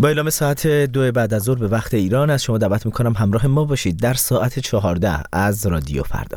با اعلام ساعت 2 بعد از ظهر به وقت ایران از شما دعوت میکنم همراه ما باشید در ساعت 14 از رادیو فردا.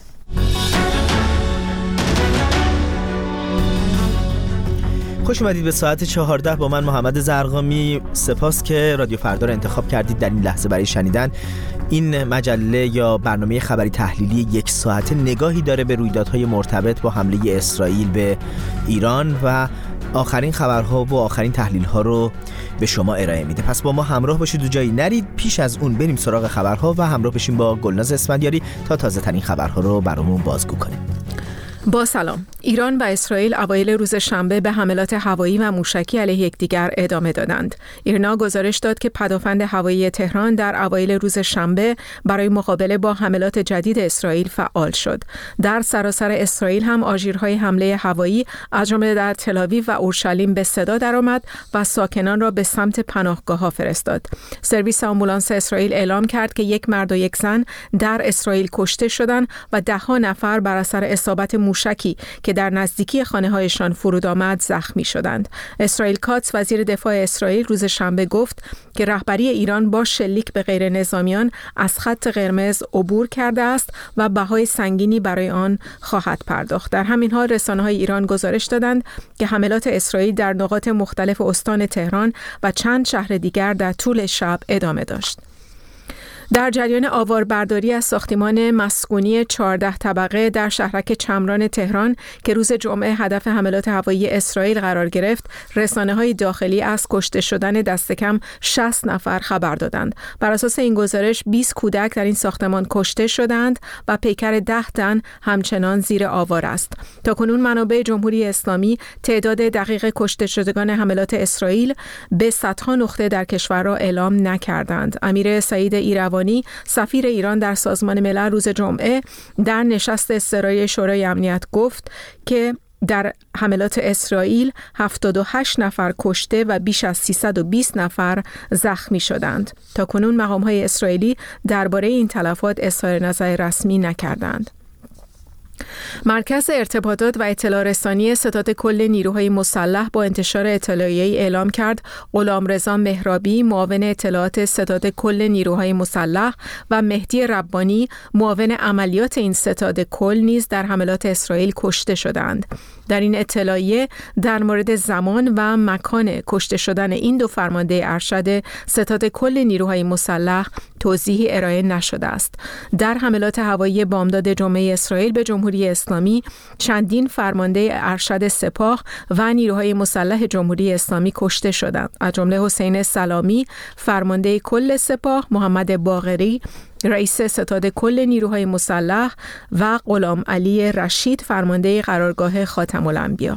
خوش اومدید به ساعت 14 با من محمد زرقامی. سپاس که رادیو فردا رو انتخاب کردید در این لحظه برای شنیدن. این مجله یا برنامه خبری تحلیلی 1 ساعته نگاهی داره به رویدادهای مرتبط با حمله اسرائیل به ایران و آخرین خبرها و آخرین تحلیل‌ها رو به شما ارائه میده. پس با ما همراه باشید و جایی نرید. پیش از اون بریم سراغ خبرها و همراه بشیم با گلناز اسفندیاری تا تازه ترین خبرها رو برامون بازگو کنیم. با سلام. ایران و اسرائیل اوایل روز شنبه به حملات هوایی و موشکی علیه یکدیگر ادامه دادند. ایرنا گزارش داد که پدافند هوایی تهران در اوایل روز شنبه برای مقابله با حملات جدید اسرائیل فعال شد. در سراسر اسرائیل هم آژیرهای حمله هوایی از جمله در تل‌آویو و اورشلیم به صدا درآمد و ساکنان را به سمت پناهگاه‌ها فرستاد. سرویس آمبولانس اسرائیل اعلام کرد که 1 مرد و 1 زن در اسرائیل کشته شدند و 10 نفر بر اثر اصابت موشکی که در نزدیکی خانه‌هایشان فرود آمد زخمی شدند. اسرائیل کاتس وزیر دفاع اسرائیل روز شنبه گفت که رهبری ایران با شلیک به غیر نظامیان از خط قرمز عبور کرده است و بهای سنگینی برای آن خواهد پرداخت. در همین حال رسانه‌های ایران گزارش دادند که حملات اسرائیل در نقاط مختلف استان تهران و چند شهر دیگر در طول شب ادامه داشت. در جریان آواربرداری از ساختمان مسکونی 14 طبقه در شهرک چمران تهران که روز جمعه هدف حملات هوایی اسرائیل قرار گرفت، رسانه‌های داخلی از کشته شدن دست کم 60 نفر خبر دادند. بر اساس این گزارش 20 کودک در این ساختمان کشته شدند و پیکر 10 تن همچنان زیر آوار است. تاکنون منابع جمهوری اسلامی تعداد دقیق کشته شدگان حملات اسرائیل به صدها نقطه در کشور را اعلام نکردند. امیر سعید ایروانی سفیر ایران در سازمان ملل روز جمعه در نشست اضطراری شورای امنیت گفت که در حملات اسرائیل 78 نفر کشته و بیش از 320 نفر زخمی شدند. تاکنون مقام‌های اسرائیلی درباره این تلفات اظهار نظر رسمی نکردند. مرکز ارتباطات و اطلاع رسانی ستاد کل نیروهای مسلح با انتشار اطلاعیه‌ای اعلام کرد غلامرضا مهرابی معاون اطلاعات ستاد کل نیروهای مسلح و مهدی ربانی معاون عملیات این ستاد کل نیز در حملات اسرائیل کشته شدند. در این اطلاعیه در مورد زمان و مکان کشته شدن این 2 فرمانده ارشد ستاد کل نیروهای مسلح توضیحی ارائه نشده است. در حملات هوایی بامداد جمعه اسرائیل به جمهوری اسلامی چندین فرمانده ارشد سپاه و نیروهای مسلح جمهوری اسلامی کشته شدند، از جمله حسین سلامی فرمانده کل سپاه، محمد باقری رئیس ستاد کل نیروهای مسلح و غلام علی رشید فرمانده قرارگاه خاتم الانبیا.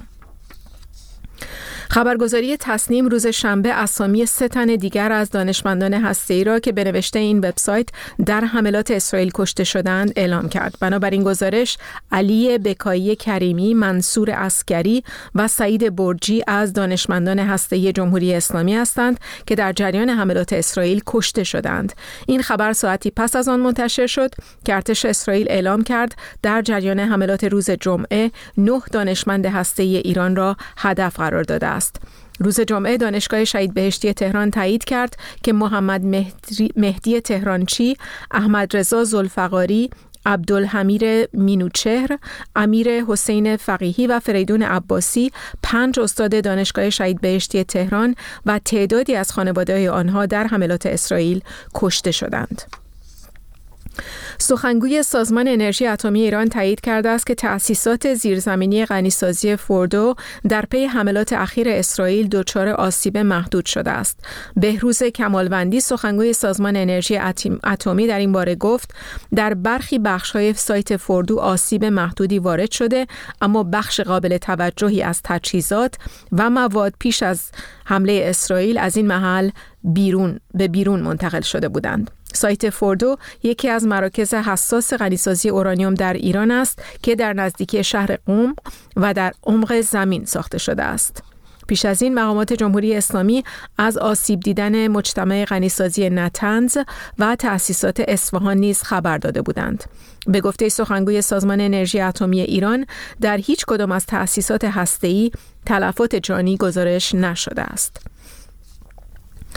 خبرگزاری تصنیم روز شنبه اسامی 3 تن دیگر از دانشمندان هسته‌ای را که به نوشته این وبسایت در حملات اسرائیل کشته شدند اعلام کرد. بنابراین گزارش علی بکایی کریمی، منصور عسکری و سعید برجی از دانشمندان هسته‌ای جمهوری اسلامی هستند که در جریان حملات اسرائیل کشته شدند. این خبر ساعتی پس از آن منتشر شد که ارتش اسرائیل اعلام کرد در جریان حملات روز جمعه 9 دانشمند هسته‌ای ایران را هدف قرار داده است. روز جمعه دانشگاه شهید بهشتی تهران تایید کرد که محمد مهدی تهرانچی، احمد رضا ذوالفقاری، عبدالحمید مینوچهر، امیر حسین فقیهی و فریدون عباسی 5 استاد دانشگاه شهید بهشتی تهران و تعدادی از خانواده‌های آنها در حملات اسرائیل کشته شدند. سخنگوی سازمان انرژی اتمی ایران تایید کرده است که تأسیسات زیرزمینی غنیسازی فوردو در پی حملات اخیر اسرائیل دچار آسیب محدود شده است. بهروز کمالوندی سخنگوی سازمان انرژی اتمی در این باره گفت در برخی بخش‌های سایت فوردو آسیب محدودی وارد شده، اما بخش قابل توجهی از تجهیزات و مواد پیش از حمله اسرائیل از این محل بیرون منتقل شده بودند. سایت فوردو یکی از مراکز حساس غنیسازی اورانیوم در ایران است که در نزدیکی شهر قم و در عمق زمین ساخته شده است. پیش از این مقامات جمهوری اسلامی از آسیب دیدن مجتمع غنیسازی نتنز و تأسیسات اصفهان نیز خبر داده بودند. به گفته سخنگوی سازمان انرژی اتمی ایران در هیچ کدام از تأسیسات هسته‌ای تلفات جانی گزارش نشده است.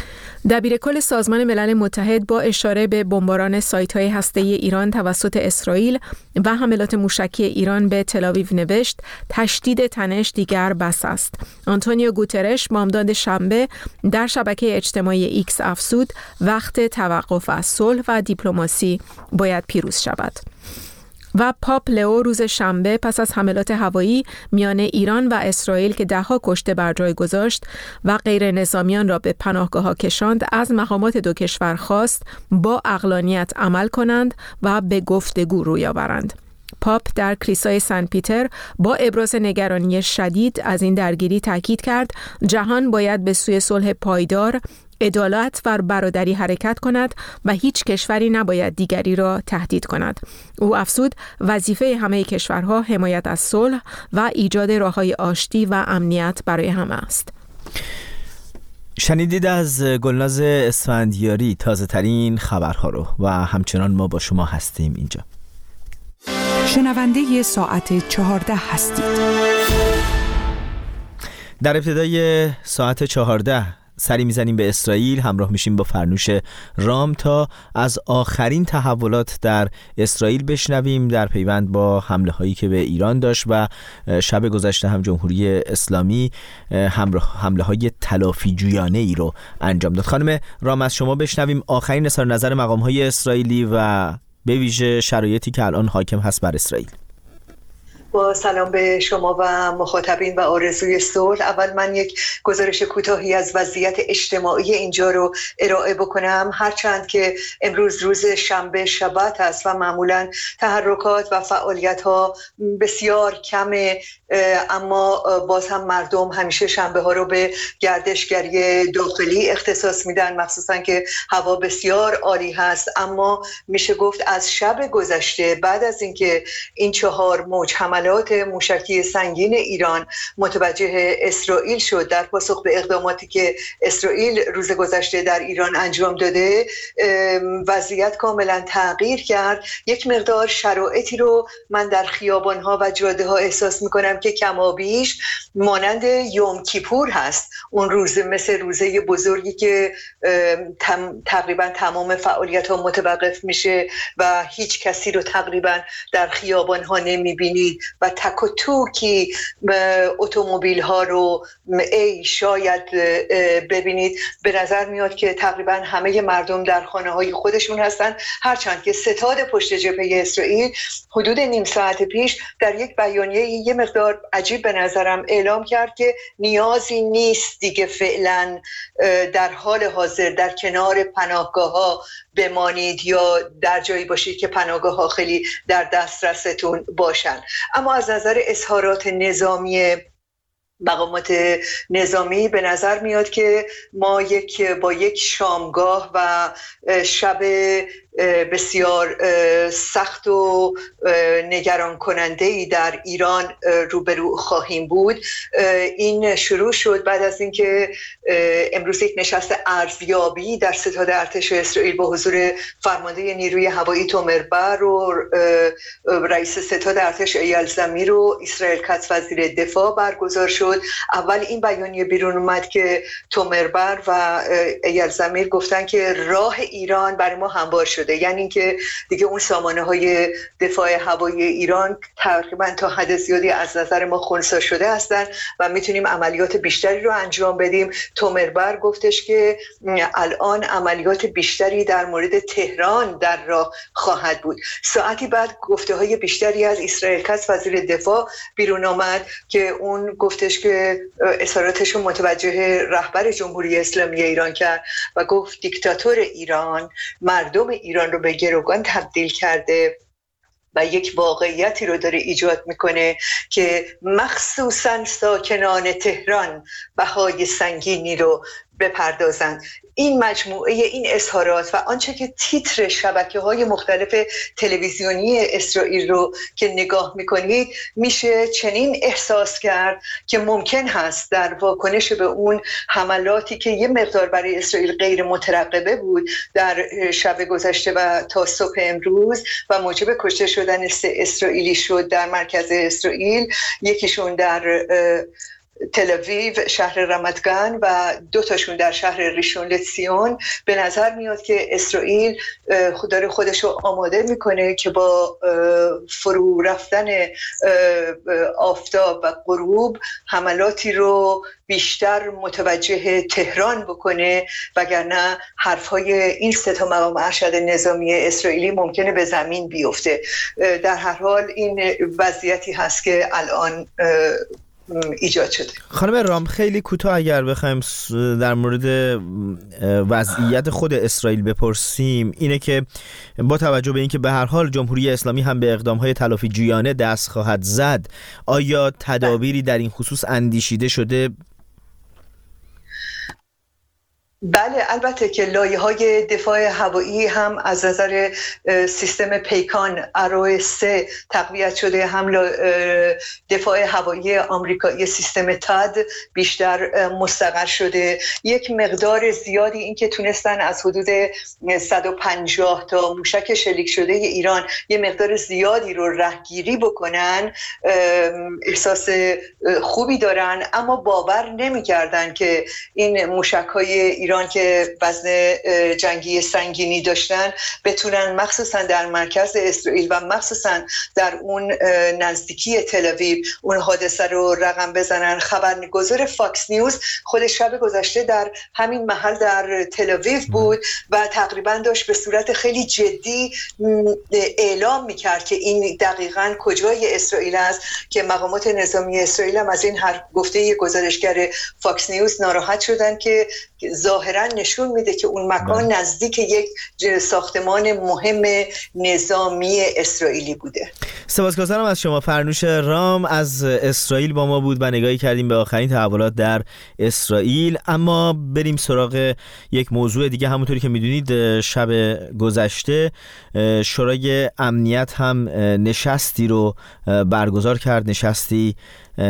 دبیرکل سازمان ملل متحد با اشاره به بمباران سایت‌های هسته‌ای ایران توسط اسرائیل و حملات موشکی ایران به تل‌آویو نوشت تشدید تنش دیگر بس است. آنتونیو گوترش بامداد شنبه در شبکه اجتماعی ایکس افزود وقت توقف از صلح و دیپلماسی باید پیروز شود. و پاپ لئو روز شنبه پس از حملات هوایی میان ایران و اسرائیل که 10 کشته بر جای گذاشت و غیر نظامیان را به پناهگاه‌ها کشاند، از مقامات دو کشور خواست با عقلانیت عمل کنند و به گفتگو روی آورند. پاپ در کلیسای سن پیتر با ابراز نگرانی شدید از این درگیری تاکید کرد جهان باید به سوی صلح پایدار، عدالت و برادری حرکت کند و هیچ کشوری نباید دیگری را تهدید کند. او افزود وظیفه همه کشورها حمایت از صلح و ایجاد راه‌های آشتی و امنیت برای همه است. شنیدید از گلناز اسفندیاری تازه ترین خبرها رو و همچنان ما با شما هستیم اینجا. شنونده ساعت 14 هستید. در ابتدای ساعت 14 سری میزنیم به اسرائیل، همراه میشیم با فرنوش رام تا از آخرین تحولات در اسرائیل بشنویم در پیوند با حمله هایی که به ایران داشت و شب گذشته هم جمهوری اسلامی حمله های تلافی جویانه ای رو انجام داد. خانم رام، از شما بشنویم آخرین اظهار نظر مقام های اسرائیلی و به ویژه شرایطی که الان حاکم هست بر اسرائیل. با سلام به شما و مخاطبین و آرزوی صلح. اول من یک گزارش کوتاهی از وضعیت اجتماعی اینجا رو ارائه بکنم. هرچند که امروز روز شنبه شبت است و معمولا تحرکات و فعالیت ها بسیار کمه، اما باز هم مردم همیشه شنبه ها رو به گردشگری داخلی اختصاص میدن، مخصوصا که هوا بسیار عالی هست. اما میشه گفت از شب گذشته بعد از اینکه این 4 موج حملات موشکی سنگین ایران متوجه اسرائیل شد در پاسخ به اقداماتی که اسرائیل روز گذشته در ایران انجام داده، وضعیت کاملا تغییر کرد. یک مقدار شرایطی رو من در خیابان‌ها و جاده‌ها احساس می‌کنم که کمابیش مانند یوم کیپور هست، اون روزه مثل روزه بزرگی که تقریبا تمام فعالیت‌ها متوقف میشه و هیچ کسی رو تقریبا در خیابان‌ها نمی‌بینید و تک و توکی اتومبیل ها رو شاید ببینید. به نظر میاد که تقریبا همه مردم در خانه های خودشون هستن، هرچند که ستاد پشت جبهه اسرائیل حدود نیم ساعت پیش در یک بیانیه یه مقدار عجیب به نظرم اعلام کرد که نیازی نیست دیگه فعلا در حال حاضر در کنار پناهگاه ها بمانید یا در جایی باشید که پناهگاه ها خیلی در دسترستون باشن. اما از نظر اظهارات نظامی مقامات نظامی به نظر میاد که ما با یک شامگاه و شب بسیار سخت و نگران کننده‌ای در ایران روبرو خواهیم بود. این شروع شد بعد از اینکه امروز یک نشست ارزیابی در ستاد ارتش اسرائیل با حضور فرمانده نیروی هوایی تومر بر و رئیس ستاد ارتش ایال زمیر و اسرائیل کاتس وزیر دفاع برگزار شد. اول این بیانیه بیرون اومد که تومر بر و ایال زمیر گفتن که راه ایران برای ما هموار شده، یعنی اینکه دیگه اون سامانه‌های دفاع هوایی ایران تقریبا تا حد زیادی از نظر ما خنثی شده هستن و میتونیم عملیات بیشتری رو انجام بدیم. تومربر گفتش که الان عملیات بیشتری در مورد تهران در راه خواهد بود. ساعتی بعد گفته‌های بیشتری از اسرائیل کاتس وزیر دفاع بیرون آمد که اون گفتش که اظهاراتش رو متوجه رهبر جمهوری اسلامی ایران کرد و گفت دیکتاتور ایران مردم ایران رو به گروگان تبدیل کرده و یک واقعیتی رو داره ایجاد میکنه که مخصوصاً ساکنان تهران بهای سنگینی رو بپردازند. این مجموعه این اظهارات و آنچه که تیتر شبکه‌های مختلف تلویزیونی اسرائیل رو که نگاه می‌کنید میشه چنین احساس کرد که ممکن هست در واکنش به اون حملاتی که یه مقدار برای اسرائیل غیر مترقبه بود در شب گذشته و تا صبح امروز و موجب کشته شدن 3 اسرائیلی شد در مرکز اسرائیل، یکیشون در تل آویو، شهر رمتگن و 2 تاشون در شهر ریشون لتسیون، به نظر میاد که اسرائیل داره خودش رو آماده میکنه که با فرو رفتن آفتاب و غروب حملاتی رو بیشتر متوجه تهران بکنه، وگرنه حرفهای این 3 مقام ارشد نظامی اسرائیلی ممکنه به زمین بیفته. در هر حال این وضعیتی هست که الان ایجاد شده. خانم رام، خیلی کوتاه اگر بخوایم در مورد وضعیت خود اسرائیل بپرسیم، اینه که با توجه به اینکه به هر حال جمهوری اسلامی هم به اقدام‌های تلافی جویانه دست خواهد زد، آیا تدابیری در این خصوص اندیشیده شده؟ بله، البته که لایه‌های دفاع هوایی هم از نظر سیستم پیکان ارو 3 تقویت شده، هم دفاع هوایی آمریکایی سیستم تاد بیشتر مستقر شده. یک مقدار زیادی این که تونستن از حدود 150 تا موشک شلیک شده ایران یه مقدار زیادی رو رهگیری بکنن، احساس خوبی دارن، اما باور نمی‌کردن که این موشک‌های ایران که وزن جنگی سنگینی داشتن بتونن مخصوصا در مرکز اسرائیل و مخصوصا در اون نزدیکی تل آویو اون حادثه رو رقم بزنن. خبرگزار فاکس نیوز خود شب گذشته در همین محل در تل آویو بود و تقریبا داشت به صورت خیلی جدی اعلام میکرد که این دقیقاً کجای اسرائیل است، که مقامات نظامی اسرائیل هم از این هر گفته گزارشگر فاکس نیوز ناراحت شدن که ظاهرا نشون میده که اون مکان نزدیک یک ساختمان مهم نظامی اسرائیلی بوده. سپاسگزارم از شما. فرنوش رام از اسرائیل با ما بود و نگاهی کردیم به آخرین تحولات در اسرائیل. اما بریم سراغ یک موضوع دیگه. همونطوری که میدونید شب گذشته شورای امنیت هم نشستی رو برگزار کرد، نشستی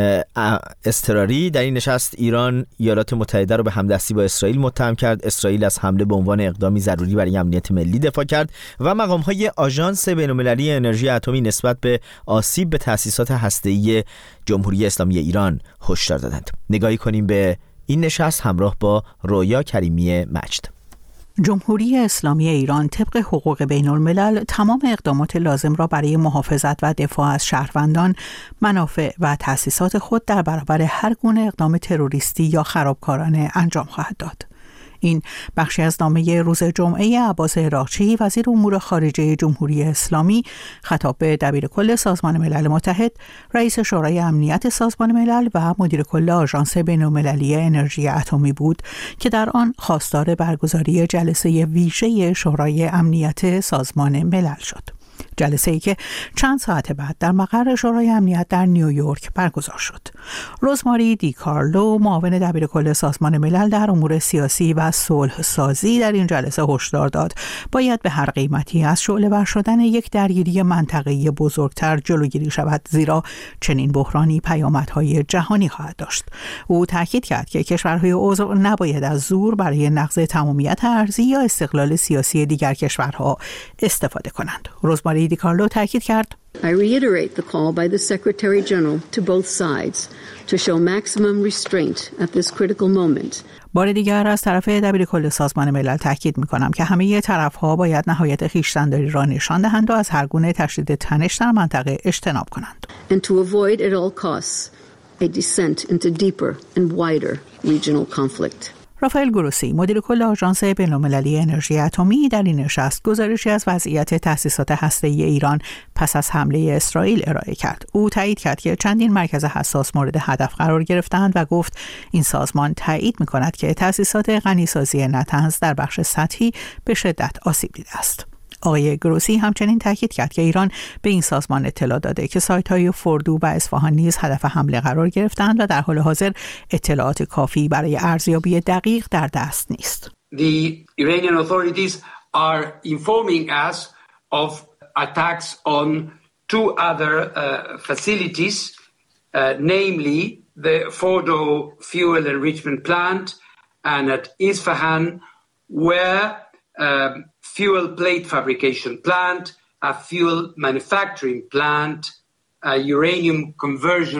اضطراری. در این نشست ایران ایالات متحده رو به همدستی با اسرائیل متهم کرد. اسرائیل از حمله به عنوان اقدامی ضروری برای امنیت ملی دفاع کرد و مقام‌های آژانس بین‌المللی انرژی اتمی نسبت به آسیب به تأسیسات هسته‌ای جمهوری اسلامی ایران هشدار دادند. نگاهی کنیم به این نشست همراه با رویا کریمی مجد. جمهوری اسلامی ایران طبق حقوق بین الملل تمام اقدامات لازم را برای محافظت و دفاع از شهروندان، منافع و تأسیسات خود در برابر هر گونه اقدام تروریستی یا خرابکارانه انجام خواهد داد. این بخشی از نامه روز جمعه عباس عراقچی وزیر امور خارجه جمهوری اسلامی خطاب به دبیر کل سازمان ملل متحد، رئیس شورای امنیت سازمان ملل و مدیر کل آژانس بین‌المللی انرژی اتمی بود که در آن خواستار برگزاری جلسه ویژه شورای امنیت سازمان ملل شد. جلسه‌ای که چند ساعت بعد در مقر شورای امنیت در نیویورک برگزار شد. روزماری دی کارلو، معاون دبیر کل سازمان ملل در امور سیاسی و صلح سازی، در این جلسه هشدار داد باید به هر قیمتی از شعله‌ور شدن یک درگیری منطقه‌ای بزرگتر جلوگیری شود، زیرا چنین بحرانی پیامدهای جهانی خواهد داشت. او تاکید کرد که کشورهای عضو نباید از زور برای نقض تمامیت ارضی یا استقلال سیاسی دیگر کشورها استفاده کنند. روزماری دی کارلو تاکید کرد: I reiterate the call by the Secretary General to both sides to show maximum restraint at this critical moment. بار دیگر از طرف دبیر کل سازمان ملل تاکید می‌کنم که همه طرف‌ها باید نهایت خویشتن‌داری را نشان دهند و از هر گونه تشدید تنش در منطقه اجتناب کنند. And to avoid at all costs a descent into deeper and wider regional conflict. رافائل گروسی، مدیر کل آژانس بین‌المللی انرژی اتمی، در این نشست گزارشی از وضعیت تأسیسات هسته‌ای ایران پس از حمله اسرائیل ارائه کرد. او تایید کرد که چندین مرکز حساس مورد هدف قرار گرفتند و گفت این سازمان تایید می‌کند که تأسیسات غنیسازی نطنز در بخش سطحی به شدت آسیب دیده است. آقای گروسی همچنین تاکید کرد که ایران به این سازمان اطلاع داده که سایت‌های فردو و اصفهان نیز هدف حمله قرار گرفتند و در حال حاضر اطلاعات کافی برای ارزیابی دقیق در دست نیست. The Iranian authorities are informing us of attacks on 2 other facilities, namely the Fordo fuel enrichment plant and at Isfahan, where fuel plate fabrication plant, a fuel manufacturing plant, a uranium conversion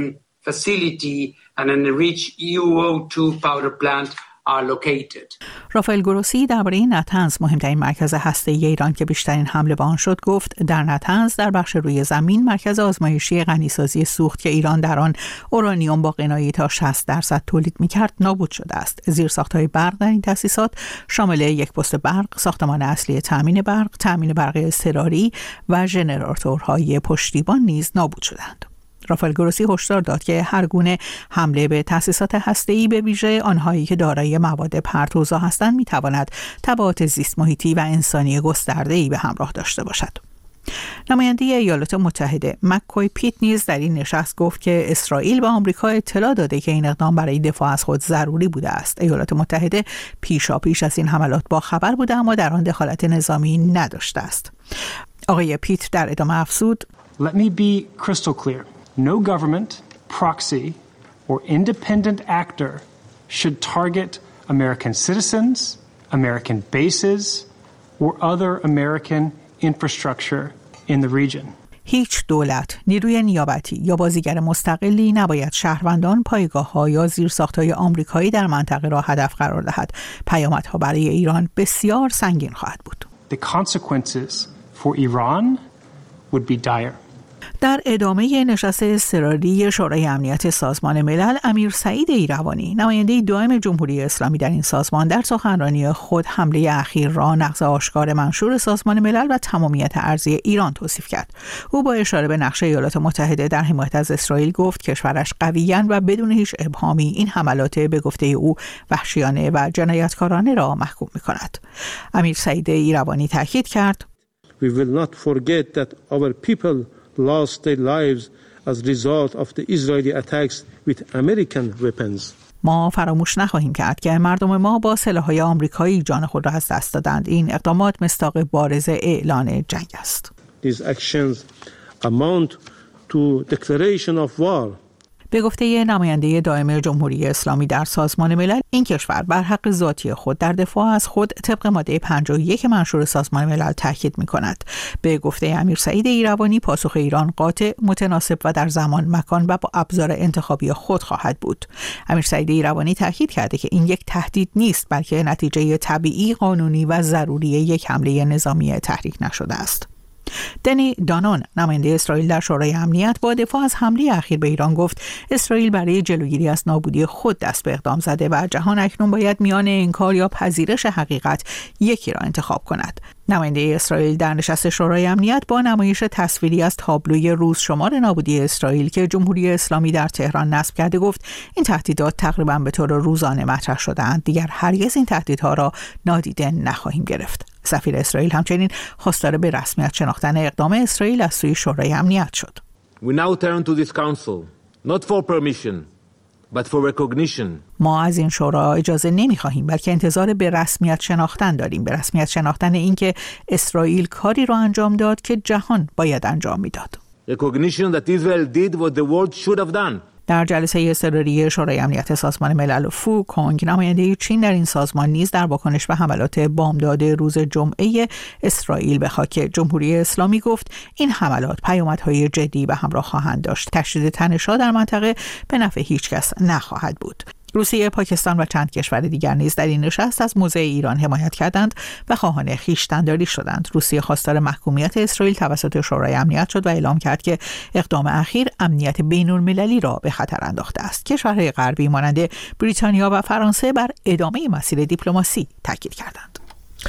facility and an enriched UO2 powder plant are located. رافائل گروسی درباره نتنز، مهمترین مرکز هسته‌ای ایران که بیشترین حمله به آن شد، گفت در نتنز در بخش روی زمین مرکز آزمایشی غنیسازی سوخت که ایران در آن اورانیوم با قنایی تا 60% تولید می‌کرد نابود شده است. زیرساخت‌های برق در این تأسیسات شامل یک پست برق، ساختمان اصلی تامین برق اضطراری و ژنراتورهای پشتیبان نیز نابود شدند. رافائل گروسی هشدار داد که هر گونه حمله به تأسیسات هسته‌ای، به ویژه آنهایی که دارای مواد پرتوزا هستند، می‌تواند تبعات زیست محیطی و انسانی گسترده‌ای به همراه داشته باشد. نماینده ایالات متحده مک‌کوی پیت نیز در این نشست گفت که اسرائیل به آمریکا اطلاع داده که این اقدام برای دفاع از خود ضروری بوده است. ایالات متحده پیش از این حملات با خبر بوده اما در آن دخالت نظامی نداشته است. آقای پیت در ادامه افزود: Let me be crystal clear. No government, proxy, or independent actor should target American citizens, American bases, or other American infrastructure in the region. هیچ دولت، نیروی نیابتی یا بازیگر مستقلی نباید شهروندان، پایگاه‌ها یا زیرساخت‌های آمریکایی در منطقه را هدف قرار دهد. پیامدها برای ایران بسیار سنگین خواهد بود. The consequences for Iran would be dire. در ادامه نشست اضطراری شورای امنیت سازمان ملل، امیر سعید ایروانی، نماینده دائم جمهوری اسلامی در این سازمان، در سخنرانی خود حمله اخیر را نقض آشکار منشور سازمان ملل و تمامیت ارضی ایران توصیف کرد. او با اشاره به نقش ایالات متحده در حمایت از اسرائیل گفت کشورش قویاً و بدون هیچ ابهامی این حملات به گفته او وحشیانه و جنایتکارانه را محکوم می‌کند. امیر سعید ایروانی تاکید کرد: We will not forget that our people lost their lives as a result of the Israeli attacks with American weapons. ما فراموش نخواهیم کرد که مردم ما با سلاح‌های آمریکایی جان خود را از دست دادند. این اقدامات مصداق بارز اعلان جنگ است. These actions amount to declaration of war. به گفته نماینده دائم جمهوری اسلامی در سازمان ملل، این کشور بر حق ذاتی خود در دفاع از خود طبق ماده 51 منشور سازمان ملل تاکید می‌کند. به گفته امیر سعید ایروانی، پاسخ ایران قاطع، متناسب و در زمان، مکان و با ابزار انتخابی خود خواهد بود. امیر سعید ایروانی تاکید کرده که این یک تهدید نیست، بلکه نتیجه طبیعی، قانونی و ضروری یک حمله نظامی تحریک نشده است. دنی دانون، نماینده اسرائیل در شورای امنیت، با دفاع از حمله اخیر به ایران گفت اسرائیل برای جلوگیری از نابودی خود دست به اقدام زده و جهان اکنون باید میان انکار یا پذیرش حقیقت یکی را انتخاب کند. نماینده اسرائیل در نشست شورای امنیت با نمایش تصویری از تابلوی روزشمار نابودی اسرائیل که جمهوری اسلامی در تهران نصب کرده گفت این تهدیدات تقریبا به طور روزانه مطرح شده‌اند. دیگر هرگز این تهدیدها را نادیده نخواهیم گرفت. سفیر اسرائیل همچنین خواستار به رسمیت شناختن اقدام اسرائیل از سوی شورای امنیت شد. We now turn to this council, not for permission, but for recognition. ما از این شورا اجازه نمی‌خواهیم، بلکه انتظار به رسمیت شناختن داریم، به رسمیت شناختن اینکه اسرائیل کاری را انجام داد که جهان باید انجام می‌داد. Recognition that Israel did what the world should have done. در جلسه اضطراری شورای امنیت سازمان ملل، فو کونگ، نماینده چین در این سازمان، نیز در واکنش به حملات بامداد روز جمعه اسرائیل به خاک جمهوری اسلامی گفت این حملات پیامدهای جدی به همراه خواهند داشت. تشدید تنش‌ها در منطقه به نفع هیچ کس نخواهد بود. روسیه، پاکستان و چند کشور دیگر نیز در این نشست از موضع ایران حمایت کردند و خواهان خویشتن‌داری شدند. روسیه خواستار محکومیت اسرائیل توسط شورای امنیت شد و اعلام کرد که اقدام اخیر امنیت بین‌المللی را به خطر انداخته است. کشورهای غربی مانند بریتانیا و فرانسه بر ادامه مسیر دیپلماسی تاکید کردند.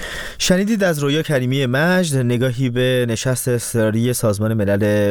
شنیدید از رویا کریمی مجد نگاهی به نشست اضطراری سازمان ملل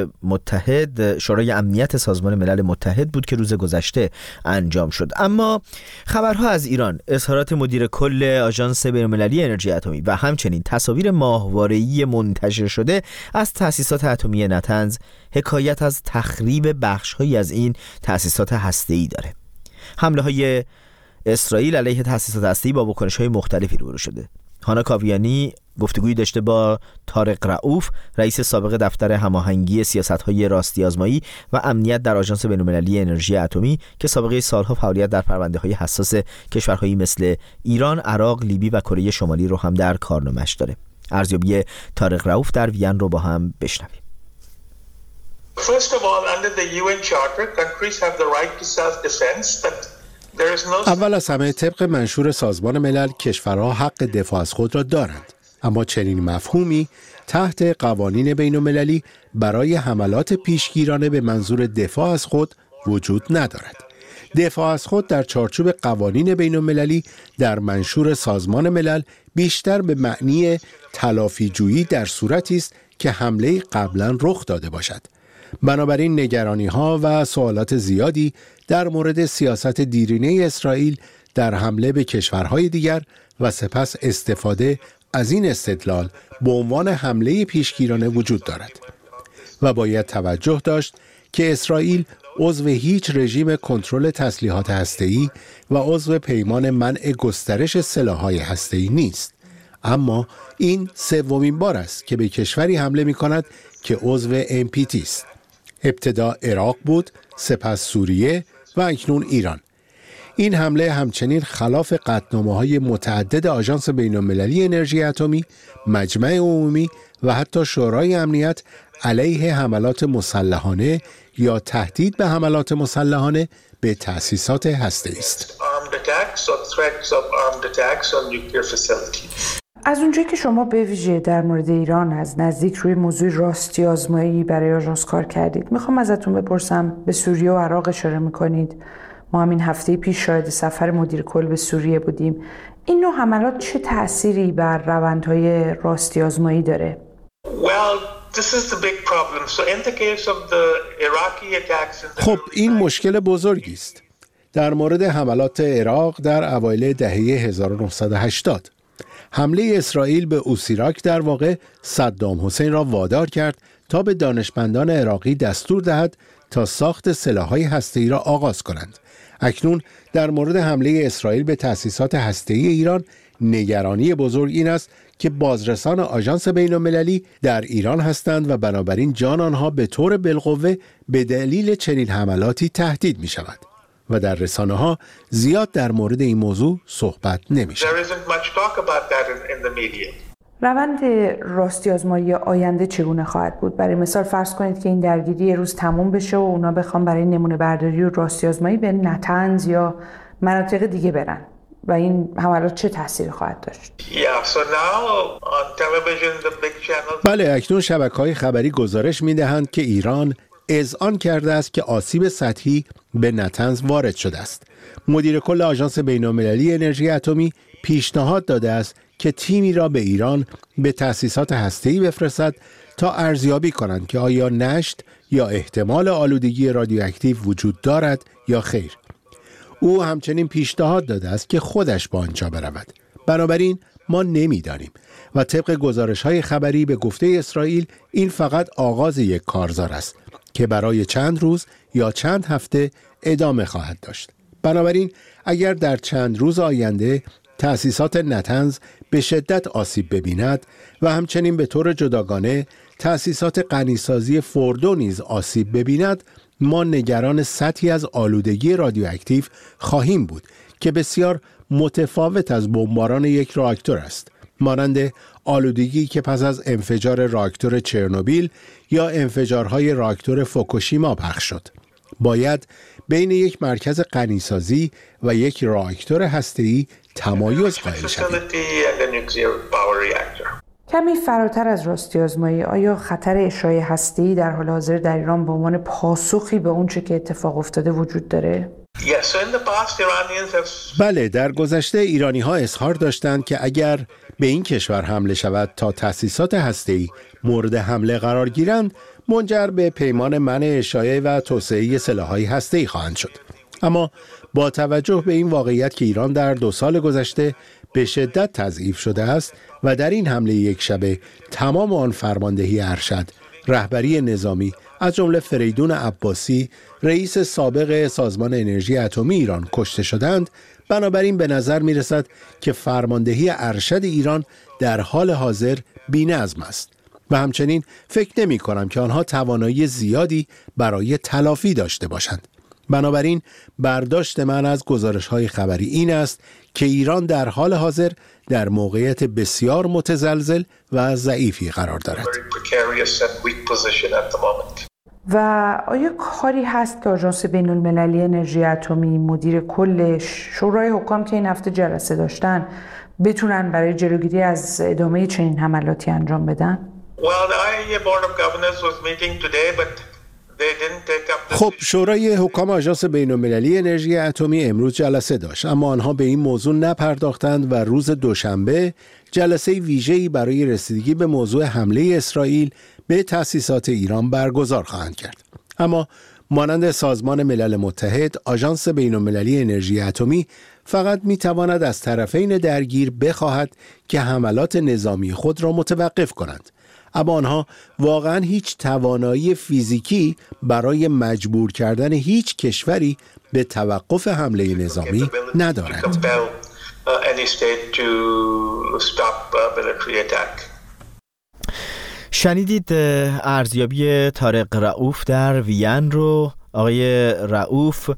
متحد، شورای امنیت سازمان ملل متحد بود که روز گذشته انجام شد. اما خبرها از ایران، اظهارات مدیر کل آژانس بین‌المللی انرژی اتمی و همچنین تصاویر ماهواره‌ای منتشر شده از تأسیسات اتمی نتنز حکایت از تخریب بخش‌هایی از این تأسیسات هسته‌ای داره. حمله‌های اسرائیل علیه تأسیسات هسته‌ای با واکنش‌های مختلفی روبرو شده. هانا کاویانی گفتگویی داشته با طارق رؤوف، رئیس سابق دفتر هماهنگی سیاست‌های راستی آزمایی و امنیت در آژانس بین‌المللی انرژی اتمی که سابقه سالها فعالیت در پرونده‌های حساس کشورهایی مثل ایران، عراق، لیبی و کره شمالی رو هم در کارنامه‌اش داره. ارزیابی طارق رؤوف در وین رو با هم بشنویم. First of all, under the UN Charter, countries have the right to self-defense. اول از همه طبق منشور سازمان ملل کشورها حق دفاع از خود را دارند، اما چنین مفهومی تحت قوانین بین‌المللی برای حملات پیشگیرانه به منظور دفاع از خود وجود ندارد. دفاع از خود در چارچوب قوانین بین‌المللی در منشور سازمان ملل بیشتر به معنی تلافی‌جویی در صورتی است که حمله قبلا رخ داده باشد. بنابراین نگرانی‌ها و سوالات زیادی در مورد سیاست دیرینه اسرائیل در حمله به کشورهای دیگر و سپس استفاده از این استدلال به عنوان حمله پیشگیرانه وجود دارد و باید توجه داشت که اسرائیل عضو هیچ رژیم کنترل تسلیحات هسته‌ای و عضو پیمان منع گسترش سلاح‌های هسته‌ای نیست، اما این سومین بار است که به کشوری حمله می‌کند که عضو NPT است. ابتدا عراق بود، سپس سوریه و اکنون ایران. این حمله همچنین خلاف قطعنامه‌های متعدد آژانس بین‌المللی انرژی اتمی، مجمع عمومی و حتی شورای امنیت علیه حملات مسلحانه یا تهدید به حملات مسلحانه به تأسیسات هسته‌ای است. از اونجایی که شما به ویژه در مورد ایران از نزدیک روی موضوع راستی آزمایی برای آژانس کار کردید، میخوام ازتون بپرسم به سوریه و عراق اشاره میکنید. ما همین هفته پیش شاهد سفر مدیر کل به سوریه بودیم. این نوع حملات چه تأثیری بر روندهای راستی آزمایی داره؟ خب این مشکل بزرگی است. در مورد حملات عراق در اوایل دهه 1980 حمله اسرائیل به اوسیراک در واقع صدام حسین را وادار کرد تا به دانشمندان عراقی دستور دهد تا ساخت سلاح‌های هسته‌ای را آغاز کنند. اکنون در مورد حمله اسرائیل به تأسیسات هسته‌ای ایران نگرانی بزرگ این است که بازرسان آژانس بین‌المللی در ایران هستند و بنابراین جان آنها به طور بالقوه به دلیل چنین حملاتی تهدید می شود و در رسانه‌ها زیاد در مورد این موضوع صحبت نمی شود. روند راستی آزمایی آینده چگونه خواهد بود؟ برای مثال فرض کنید که این درگیری یه روز تموم بشه و اونا بخوام برای نمونه برداری و راستی آزمایی به نتنز یا مناطق دیگه برن و این حملات چه تأثیری خواهد داشت؟ بله، اکنون شبکه‌های خبری گزارش می‌دهند که ایران اذعان کرده است که آسیب سطحی به نتنز وارد شده است. مدیر کل آژانس بین‌المللی انرژی اتمی پیشنهاد داده است که تیمی را به ایران به تأسیسات هسته‌ای بفرستد تا ارزیابی کنند که آیا نشت یا احتمال آلودگی رادیواکتیو وجود دارد یا خیر. او همچنین پیشنهاد داده است که خودش به آنجا برود. بنابراین ما نمی‌دانیم و طبق گزارش‌های خبری به گفته اسرائیل این فقط آغاز یک کارزار است که برای چند روز یا چند هفته ادامه خواهد داشت. بنابراین اگر در چند روز آینده تأسیسات نتنز به شدت آسیب ببیند و همچنین به طور جداگانه تأسیسات غنیسازی فوردو نیز آسیب ببیند، ما نگران سطحی از آلودگی رادیواکتیو خواهیم بود که بسیار متفاوت از بمباران یک راکتور است، مانند آلودگی که پس از انفجار راکتور چرنوبیل یا انفجارهای راکتور فوکوشیما پخش شد. باید بین یک مرکز غنیسازی و یک راکتور هسته‌ای تمایز قائل شویم. کمی فراتر از راستی آزمایی، آیا خطر اشعاع هسته‌ای در حال حاضر در ایران به عنوان پاسخی به اون چه که اتفاق افتاده وجود داره؟ بله، در گذشته ایرانی‌ها اظهار داشتند که اگر به این کشور حمله شود تا تأسیسات هسته‌ای مورد حمله قرار گیرند، منجر به پیمان منع اشاعه و توسعه سلاح‌های هسته‌ای خواهند شد. اما با توجه به این واقعیت که ایران در 2 سال گذشته به شدت تضعیف شده است و در این حمله یک شبه تمام آن فرماندهی ارشد، رهبری نظامی از جمله فریدون عباسی، رئیس سابق سازمان انرژی اتمی ایران کشته شدند، بنابراین به نظر می رسد که فرماندهی ارشد ایران در حال حاضر بی‌نظم است و همچنین فکر نمی کنم که آنها توانایی زیادی برای تلافی داشته باشند. بنابراین برداشت من از گزارش‌های خبری این است که ایران در حال حاضر در موقعیت بسیار متزلزل و ضعیفی قرار دارد. و آیا کاری هست که آژانس بین‌المللی انرژی اتمی، مدیر کلش، شورای حکام که این هفته جلسه داشتن بتونن برای جلوگیری از ادامه چنین حملاتی انجام بدن؟ خب شورای حکام آژانس بین‌المللی انرژی اتمی امروز جلسه داشت، اما آنها به این موضوع نپرداختند و روز دوشنبه جلسه ویژه‌ای برای رسیدگی به موضوع حمله اسرائیل به تأسیسات ایران برگزار خواهند کرد. اما مانند سازمان ملل متحد، آژانس بین‌المللی انرژی اتمی فقط می‌تواند از طرفین درگیر بخواهد که حملات نظامی خود را متوقف کنند. اما آنها واقعاً هیچ توانایی فیزیکی برای مجبور کردن هیچ کشوری به توقف حمله نظامی ندارند. شنیدید ارزیابی طارق رؤوف در وین رو. آقای رؤوف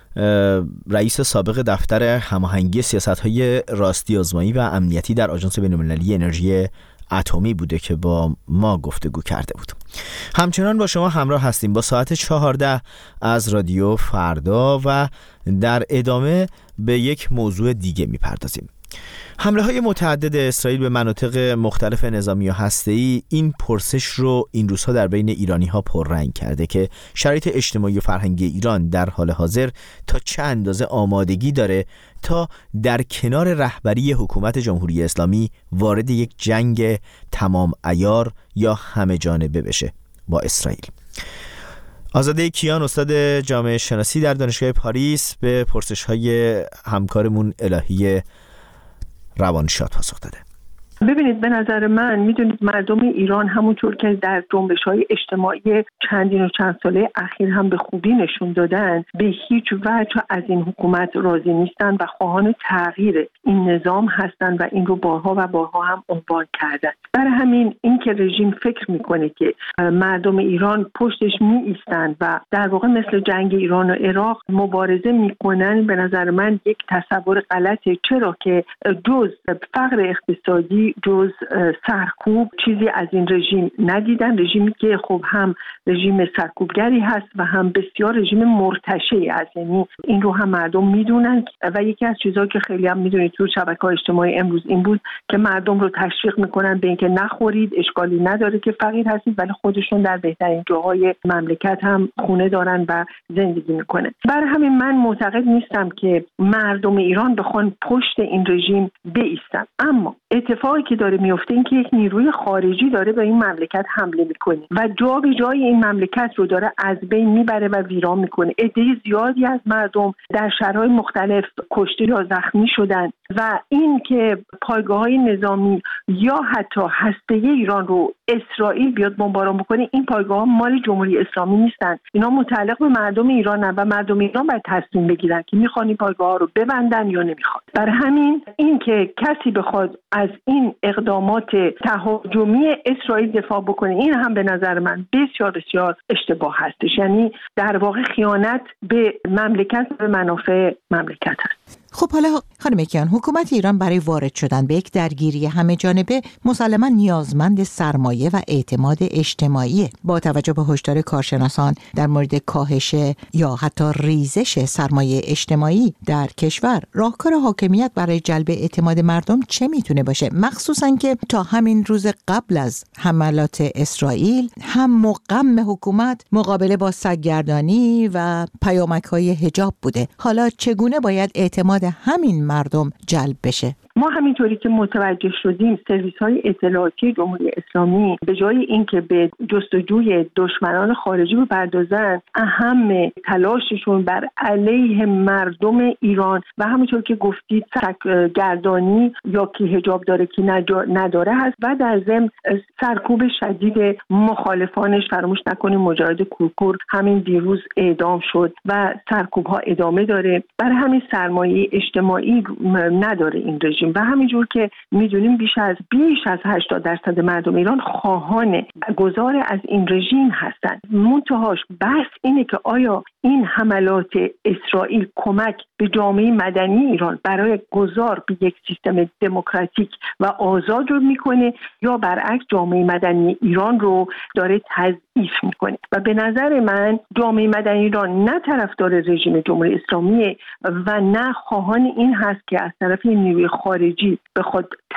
رئیس سابق دفتر هماهنگی سیاست‌های راستی آزمایی و امنیتی در آژانس بین‌المللی انرژی اتمی بوده که با ما گفتگو کرده بود. همچنان با شما همراه هستیم با ساعت 14 از رادیو فردا و در ادامه به یک موضوع دیگه میپردازیم. حمله های متعدد اسرائیل به مناطق مختلف نظامی و هسته‌ای این پرسش رو این روزها در بین ایرانی ها پررنگ کرده که شرایط اجتماعی و فرهنگی ایران در حال حاضر تا چه اندازه آمادگی داره تا در کنار رهبری حکومت جمهوری اسلامی وارد یک جنگ تمام عیار یا همه جانبه بشه با اسرائیل. آزاده کیان، استاد جامعه شناسی در دانشگاه پاریس، به پرسش های همکارمون الهی روانشاد پاسخ داده. ببینید، به نظر من میدونید مردم ایران همونطور که در جنبش‌های اجتماعی چندین و چند ساله اخیر هم به خوبی نشون دادن، به هیچ وجه از این حکومت راضی نیستن و خواهان تغییر این نظام هستن و این رو بارها و بارها هم عنوان کردن. برای همین این که رژیم فکر میکنه که مردم ایران پشتش می ایستن و در واقع مثل جنگ ایران و عراق مبارزه میکنن، به نظر من یک تصور غلطه، چرا که جز فقر اقتصادی، جز سرکوب چیزی از این رژیم ندیدن. رژیمی که خب هم رژیم سرکوبگری هست و هم بسیار رژیم مرتشی است، یعنی این رو هم مردم میدونن. و یکی از چیزایی که خیلی هم میدونید تو شبکه‌های اجتماعی امروز این بود که مردم رو تشویق میکنن به اینکه نخورید، اشکالی نداره که فقیر هستید، ولی خودشون در بهترین جاهای مملکت هم خونه دارن و زندگی میکنن. برای همین من معتقد نیستم که مردم ایران بخوان پشت این رژیم بایستن، اما اتفاقی که داره میفته این که یک نیروی خارجی داره به این مملکت حمله میکنه و جا به جای این مملکت رو داره از بین میبره و ویران میکنه. عده زیادی از مردم در شهرهای مختلف کشته یا زخمی شدن و این که پایگاه‌های نظامی یا حتی هسته‌ای ایران رو اسرائیل بیاد بمباران بکنه، این پایگاه‌ها مال جمهوری اسلامی نیستن، اینا متعلق به مردم ایرانن و مردم ایران باید تصمیم بگیرن که میخوان این پایگاه‌ها رو ببندن یا نمیخوان. برای همین این که کسی بخواد از این اقدامات تهاجمی اسرائیل دفاع بکنه، این هم به نظر من بسیار بسیار اشتباه هستش، یعنی در واقع خیانت به مملکت و به منافع مملکت هست. خب حالا خانم کیان، حکومت ایران برای وارد شدن به یک درگیری همه جانبه مسلماً نیازمند سرمایه و اعتماد اجتماعی. با توجه به هشدار کارشناسان در مورد کاهش یا حتی ریزش سرمایه اجتماعی در کشور، راهکار حاکمیت برای جلب اعتماد مردم چه میتونه باشه؟ مخصوصاً که تا همین روز قبل از حملات اسرائیل هم و غم حکومت مقابله با سگگردانی و پیامک‌های حجاب بوده. حالا چگونه باید اعتماد همین مردم جلب بشه؟ ما همینطوری که متوجه شدیم سرویس‌های اطلاعاتی جمهوری اسلامی به جای اینکه به جستجوی دشمنان خارجی بپردازن، اهم تلاششون بر علیه مردم ایران و همونطور که گفتید سگگردانی یا کی حجاب داره کی نداره هست و در ضمن سرکوب شدید مخالفانش. فراموش نکنیم مجاهد کورکور همین دیروز اعدام شد و سرکوب‌ها ادامه داره. برای همین سرمایه اجتماعی نداره این رژیم و همینجور که میدونیم بیش از 80% مردم ایران خواهان گذار از این رژیم هستند. منتهاش بحث اینه که آیا این حملات اسرائیل کمک به جامعه مدنی ایران برای گذار به یک سیستم دموکراتیک و آزاد رو میکنه یا برعکس جامعه مدنی ایران رو داره تضعیف میکنه. و به نظر من جامعه مدنی ایران نه طرفدار رژیم جمهوری اسلامی و نه خواهان این هست که از طرف نیروی خارجی بخواد